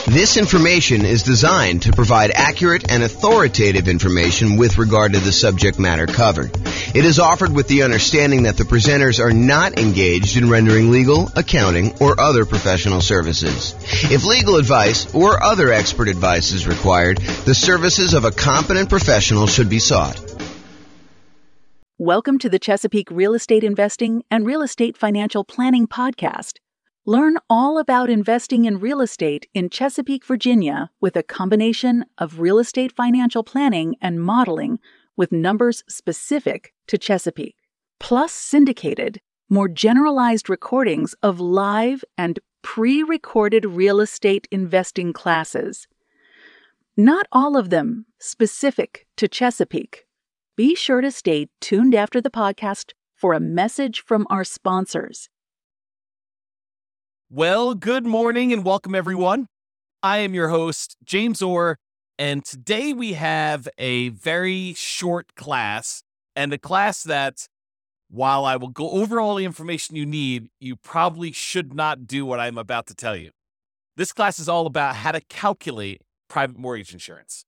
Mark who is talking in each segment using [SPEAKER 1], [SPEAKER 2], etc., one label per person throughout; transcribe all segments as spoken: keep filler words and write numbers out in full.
[SPEAKER 1] This information is designed to provide accurate and authoritative information with regard to the subject matter covered. It is offered with the understanding that the presenters are not engaged in rendering legal, accounting, or other professional services. If legal advice or other expert advice is required, the services of a competent professional should be sought.
[SPEAKER 2] Welcome to the Chesapeake Real Estate Investing and Real Estate Financial Planning Podcast. Learn all about investing in real estate in Chesapeake, Virginia, with a combination of real estate financial planning and modeling with numbers specific to Chesapeake, plus syndicated, more generalized recordings of live and pre-recorded real estate investing classes. Not all of them specific to Chesapeake. Be sure to stay tuned after the podcast for a message from our sponsors.
[SPEAKER 3] Well, good morning and welcome, everyone. I am your host, James Orr, and today we have a very short class, and a class that, while I will go over all the information you need, you probably should not do what I'm about to tell you. This class is all about how to calculate private mortgage insurance.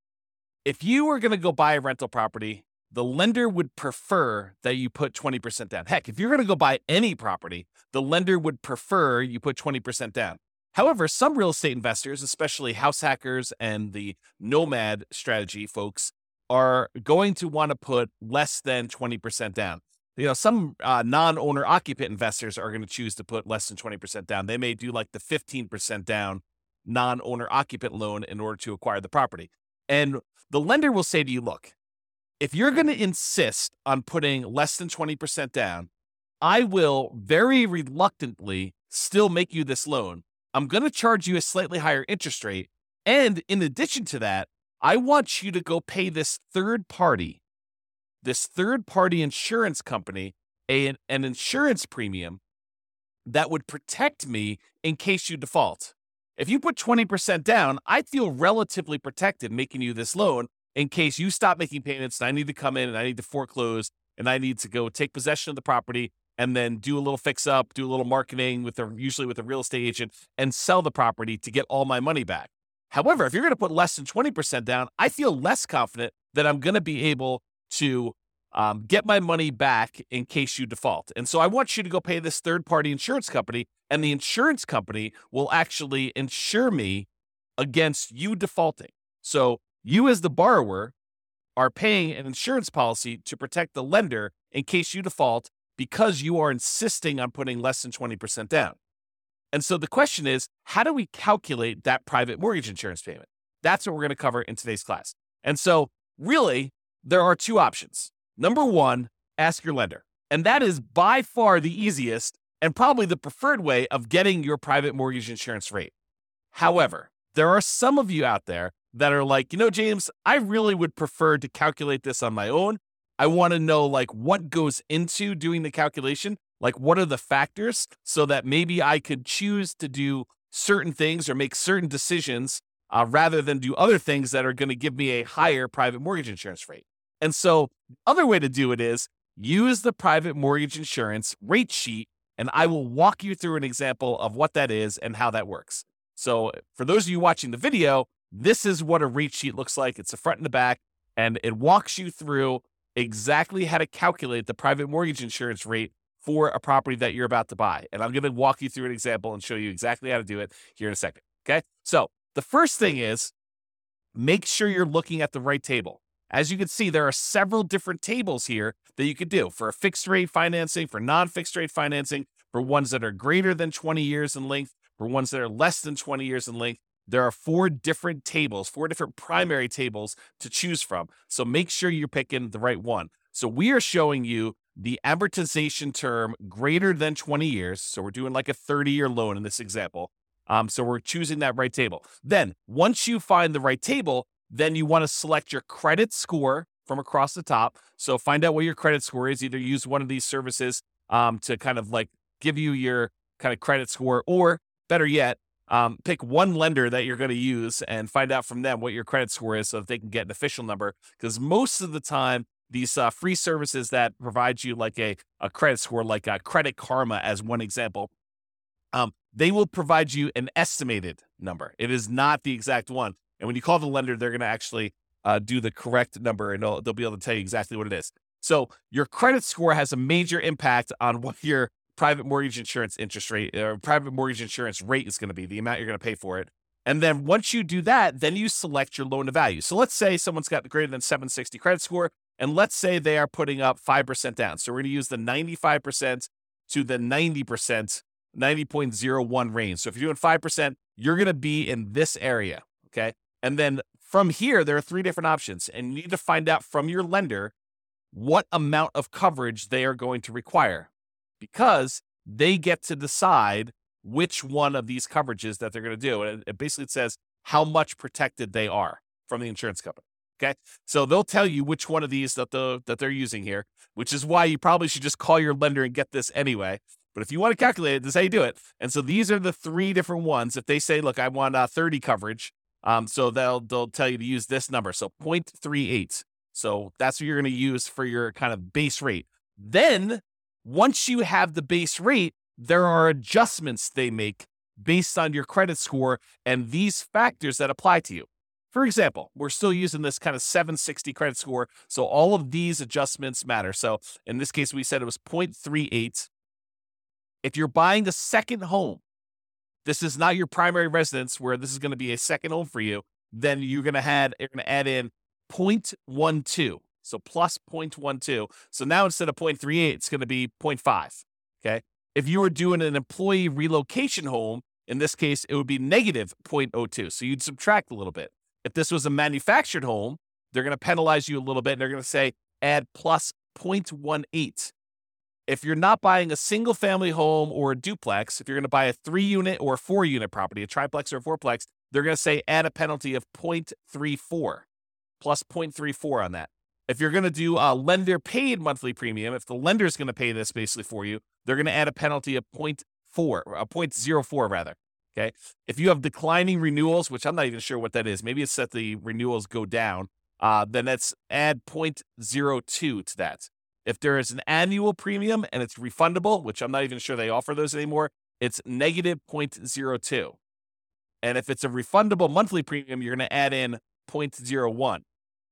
[SPEAKER 3] If you are going to go buy a rental property, the lender would prefer that you put twenty percent down. Heck, if you're going to go buy any property, the lender would prefer you put twenty percent down. However, some real estate investors, especially house hackers and the nomad strategy folks, are going to want to put less than twenty percent down. You know, some uh, non-owner occupant investors are going to choose to put less than twenty percent down. They may do like the fifteen percent down non-owner occupant loan in order to acquire the property. And the lender will say to you, look, if you're going to insist on putting less than twenty percent down, I will very reluctantly still make you this loan. I'm going to charge you a slightly higher interest rate. And in addition to that, I want you to go pay this third party, this third party insurance company, a, an insurance premium that would protect me in case you default. If you put twenty percent down, I feel relatively protected making you this loan in case you stop making payments and I need to come in and I need to foreclose and I need to go take possession of the property and then do a little fix up, do a little marketing with a, usually with a real estate agent, and sell the property to get all my money back. However, if you're going to put less than twenty percent down, I feel less confident that I'm going to be able to um, get my money back in case you default. And so I want you to go pay this third-party insurance company, and the insurance company will actually insure me against you defaulting. So you as the borrower are paying an insurance policy to protect the lender in case you default because you are insisting on putting less than twenty percent down. And so the question is, how do we calculate that private mortgage insurance payment? That's what we're going to cover in today's class. And so really, there are two options. Number one, ask your lender. And that is by far the easiest and probably the preferred way of getting your private mortgage insurance rate. However, there are some of you out there that are like, you know, James, I really would prefer to calculate this on my own. I want to know like what goes into doing the calculation, like what are the factors so that maybe I could choose to do certain things or make certain decisions uh, rather than do other things that are going to give me a higher private mortgage insurance rate. And so the other way to do it is use the private mortgage insurance rate sheet, and I will walk you through an example of what that is and how that works. So for those of you watching the video, this is what a rate sheet looks like. It's the front and the back, and it walks you through exactly how to calculate the private mortgage insurance rate for a property that you're about to buy. And I'm going to walk you through an example and show you exactly how to do it here in a second. Okay. So the first thing is make sure you're looking at the right table. As you can see, there are several different tables here that you could do for a fixed rate financing, for non-fixed rate financing, for ones that are greater than twenty years in length, for ones that are less than twenty years in length. There are four different tables, four different primary tables to choose from. So make sure you're picking the right one. So we are showing you the amortization term greater than twenty years. So we're doing like a thirty-year loan in this example. Um, so we're choosing that right table. Then once you find the right table, then you want to select your credit score from across the top. So find out what your credit score is. Either use one of these services um, to kind of like give you your kind of credit score, or better yet, Um, pick one lender that you're going to use and find out from them what your credit score is so that they can get an official number. Because most of the time, these uh, free services that provide you like a, a credit score, like uh, Credit Karma as one example, um, they will provide you an estimated number. It is not the exact one. And when you call the lender, they're going to actually uh, do the correct number, and they'll, they'll be able to tell you exactly what it is. So your credit score has a major impact on what your private mortgage insurance interest rate or private mortgage insurance rate is going to be, the amount you're going to pay for it. And then once you do that, then you select your loan to value. So let's say someone's got greater than seven sixty credit score, and let's say they are putting up five percent down. So we're going to use the ninety-five percent to the ninety percent, ninety point zero one range. So if you're doing five percent, you're going to be in this area, okay? And then from here, there are three different options, and you need to find out from your lender what amount of coverage they are going to require, because they get to decide which one of these coverages that they're going to do. And it basically says how much protected they are from the insurance company. Okay. So they'll tell you which one of these that the that they're using here, which is why you probably should just call your lender and get this anyway. But if you want to calculate it, this is how you do it. And so these are the three different ones. If they say, look, I want uh, thirty coverage, um, so they'll they'll tell you to use this number. So zero point three eight. So that's what you're going to use for your kind of base rate. Then once you have the base rate, there are adjustments they make based on your credit score and these factors that apply to you. For example, we're still using this kind of seven sixty credit score, so all of these adjustments matter. So in this case, we said it was zero point three eight. If you're buying a second home, this is not your primary residence where this is going to be a second home for you, then you're going to add, you're going to add in zero point one two. So plus zero point one two. So now instead of zero point three eight, it's going to be zero point five. Okay. If you were doing an employee relocation home, in this case, it would be negative zero point zero two. So you'd subtract a little bit. If this was a manufactured home, they're going to penalize you a little bit. And they're going to say add plus zero point one eight. If you're not buying a single family home or a duplex, if you're going to buy a three unit or a four unit property, a triplex or a fourplex, they're going to say add a penalty of zero point three four, plus zero point three four on that. If you're going to do a lender paid monthly premium, if the lender is going to pay this basically for you, they're going to add a penalty of zero point four, a zero point zero four rather. Okay. If you have declining renewals, which I'm not even sure what that is, maybe it's that the renewals go down, uh, then that's add zero point zero two to that. If there is an annual premium and it's refundable, which I'm not even sure they offer those anymore, it's negative zero point zero two. And if it's a refundable monthly premium, you're going to add in zero point zero one.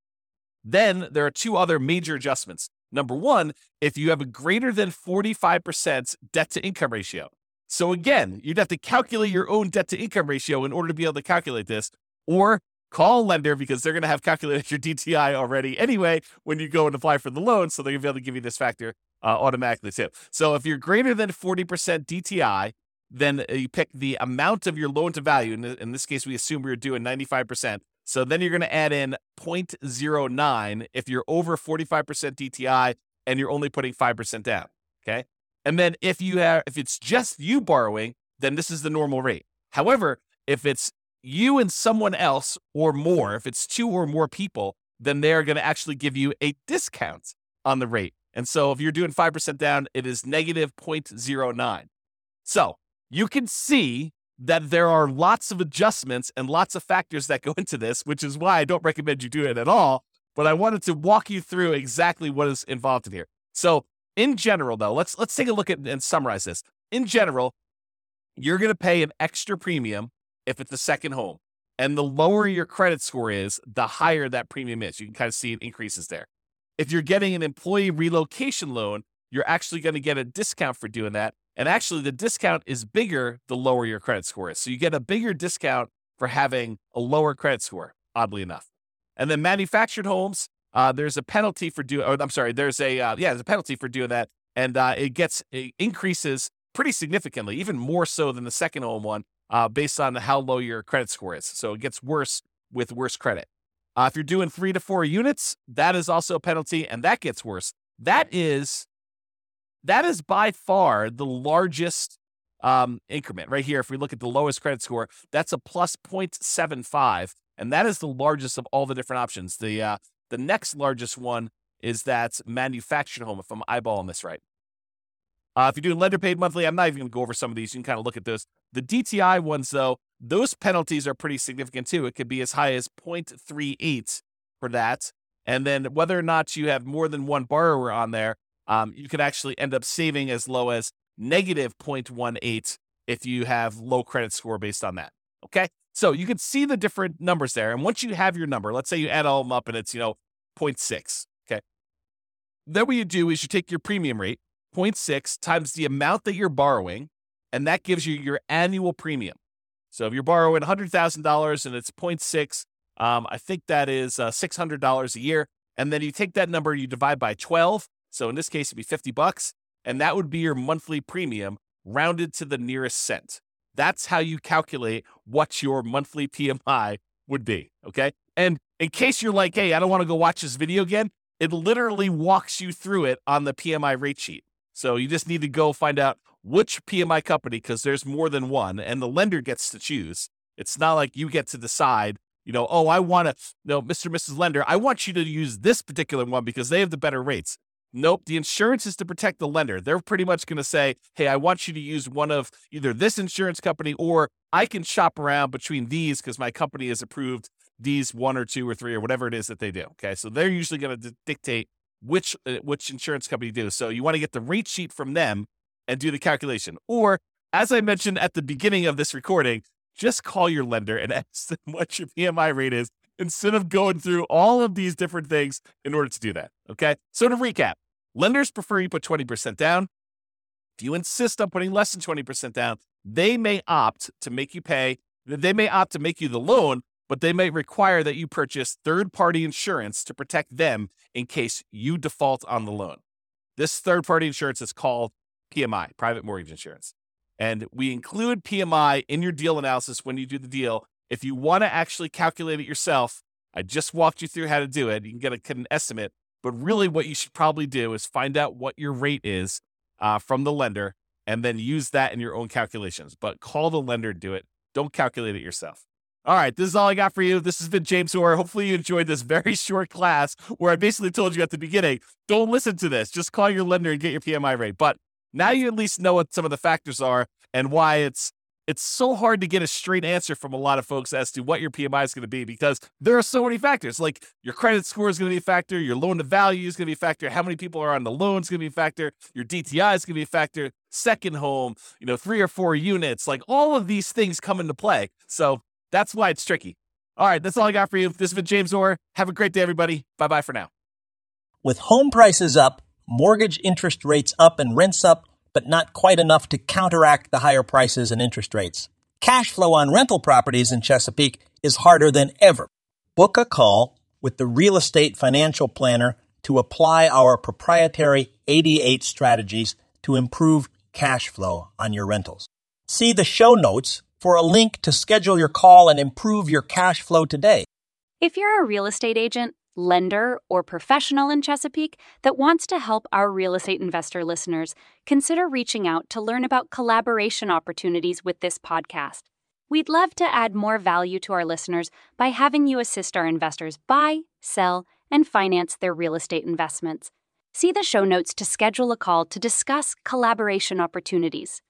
[SPEAKER 3] Then there are two other major adjustments. Number one, if you have a greater than forty-five percent debt to income ratio. So again, you'd have to calculate your own debt to income ratio in order to be able to calculate this, or call a lender because they're going to have calculated your D T I already anyway when you go and apply for the loan. So they're going to be able to give you this factor uh, automatically too. So if you're greater than forty percent D T I, then you pick the amount of your loan to value. In, in this case, we assume we were doing ninety-five percent. So then you're going to add in zero point zero nine if you're over forty-five percent D T I and you're only putting five percent down, okay? And then if you have, if it's just you borrowing, then this is the normal rate. However, if it's you and someone else or more, if it's two or more people, then they're going to actually give you a discount on the rate. And so if you're doing five percent down, it is negative zero point zero nine. So you can see that there are lots of adjustments and lots of factors that go into this, which is why I don't recommend you do it at all. But I wanted to walk you through exactly what is involved in here. So in general, though, let's let's take a look at and summarize this. In general, you're going to pay an extra premium if it's a second home. And the lower your credit score is, the higher that premium is. You can kind of see it increases there. If you're getting an employee relocation loan, you're actually going to get a discount for doing that. And actually, the discount is bigger the lower your credit score is. So you get a bigger discount for having a lower credit score, oddly enough. And then manufactured homes, uh, there's a penalty for doing, or I'm sorry, there's a, uh, yeah, there's a penalty for doing that. And uh, it gets, it increases pretty significantly, even more so than the second home one, uh, based on how low your credit score is. So it gets worse with worse credit. Uh, if you're doing three to four units, that is also a penalty, and that gets worse. That is, that is by far the largest um, increment right here. If we look at the lowest credit score, that's a plus zero point seven five, and that is the largest of all the different options. The uh, the next largest one is that manufactured home, if I'm eyeballing this right. Uh, if you're doing lender paid monthly, I'm not even going to go over some of these. You can kind of look at those. The D T I ones, though, those penalties are pretty significant too. It could be as high as zero point three eight for that. And then whether or not you have more than one borrower on there, um, you could actually end up saving as low as negative zero point one eight if you have low credit score based on that. Okay. So you can see the different numbers there. And once you have your number, let's say you add all of them up and it's, you know, zero point six. Okay. Then what you do is you take your premium rate, zero point six times the amount that you're borrowing, and that gives you your annual premium. So if you're borrowing one hundred thousand dollars and it's zero point six, um, I think that is uh, six hundred dollars a year. And then you take that number, you divide by twelve. So in this case, it'd be fifty bucks. And that would be your monthly premium rounded to the nearest cent. That's how you calculate what your monthly P M I would be, okay? And in case you're like, hey, I don't want to go watch this video again, it literally walks you through it on the P M I rate sheet. So you just need to go find out which P M I company, because there's more than one, and the lender gets to choose. It's not like you get to decide, you know, oh, I want to, no, Mister and Missus Lender, I want you to use this particular one because they have the better rates. Nope, the insurance is to protect the lender. They're pretty much going to say, hey, I want you to use one of either this insurance company, or I can shop around between these because my company has approved these one or two or three or whatever it is that they do. Okay, so they're usually going to dictate which uh, which insurance company you do. So you want to get the rate sheet from them and do the calculation. Or, as I mentioned at the beginning of this recording, just call your lender and ask them what your P M I rate is, instead of going through all of these different things in order to do that, okay? So to recap, lenders prefer you put twenty percent down. If you insist on putting less than twenty percent down, they may opt to make you pay, they may opt to make you the loan, but they may require that you purchase third-party insurance to protect them in case you default on the loan. This third-party insurance is called P M I, private mortgage insurance. And we include P M I in your deal analysis when you do the deal. If you want to actually calculate it yourself, I just walked you through how to do it. You can get, a, get an estimate. But really what you should probably do is find out what your rate is uh, from the lender and then use that in your own calculations. But call the lender to do it. Don't calculate it yourself. All right, this is all I got for you. This has been James Orr. Hopefully you enjoyed this very short class where I basically told you at the beginning, don't listen to this. Just call your lender and get your P M I rate. But now you at least know what some of the factors are and why it's it's so hard to get a straight answer from a lot of folks as to what your P M I is going to be, because there are so many factors. Like your credit score is going to be a factor, your loan to value is going to be a factor, how many people are on the loan is going to be a factor, your D T I is going to be a factor, second home, you know, three or four units, like all of these things come into play. So that's why it's tricky. All right, that's all I got for you. This has been James Orr. Have a great day, everybody. Bye-bye for now.
[SPEAKER 4] With home prices up, mortgage interest rates up, and rents up, but not quite enough to counteract the higher prices and interest rates, cash flow on rental properties in Chesapeake is harder than ever. Book a call with the Real Estate Financial Planner to apply our proprietary eighty-eight strategies to improve cash flow on your rentals. See the show notes for a link to schedule your call and improve your cash flow today.
[SPEAKER 5] If you're a real estate agent, lender, or professional in Chesapeake that wants to help our real estate investor listeners, consider reaching out to learn about collaboration opportunities with this podcast. We'd love to add more value to our listeners by having you assist our investors buy, sell, and finance their real estate investments. See the show notes to schedule a call to discuss collaboration opportunities.